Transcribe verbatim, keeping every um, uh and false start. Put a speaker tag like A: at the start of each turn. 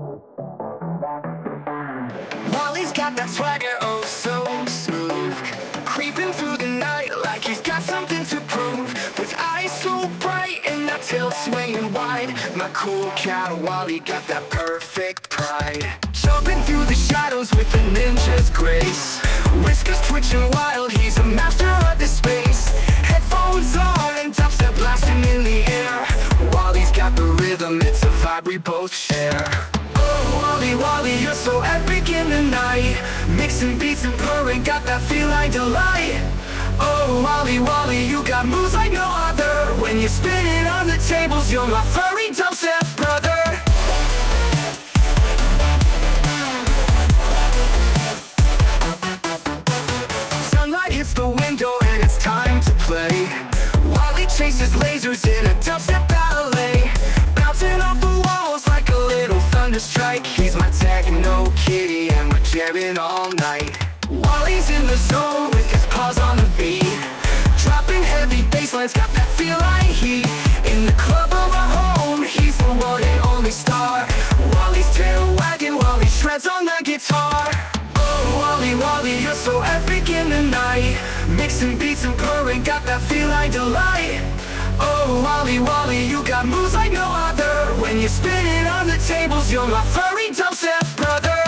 A: Wally's got that swagger, oh so smooth, creeping through the night like he's got something to prove. With eyes so bright and that tail swaying wide, my cool cat Wally got that perfect pride. Jumping through the shadows with a ninja's grace, whiskers twitching wild, he's a master of this space. Headphones on and dubstep blasting in the air, Wally's got the rhythm, it's a vibe we both share. Oh Wally, Wally, you're so epic in the night, mixing beats and purring, got that feline delight. Oh Wally, Wally, you got moves like no other, when you're spinning on the tables, you're my furry dubstep brother. Sunlight hits the window and it's time to play. Wally chases lasers in a dubstep ballet, bouncing off the walls like a little thunder strike. He's my techno kitty and we're jamming all night. Wally's in the zone with his paws on the beat, dropping heavy basslines, got that feline heat. In the club of our home, he's the one and only star. Wally's tail wagging while he shreds on the guitar. Oh Wally, Wally, you're so epic in the night, mixing beats and purring, got that feline delight. Oh Wally, Wally, you got moves like no other, when you're spinning on the tables, you're my furry dubstep brother.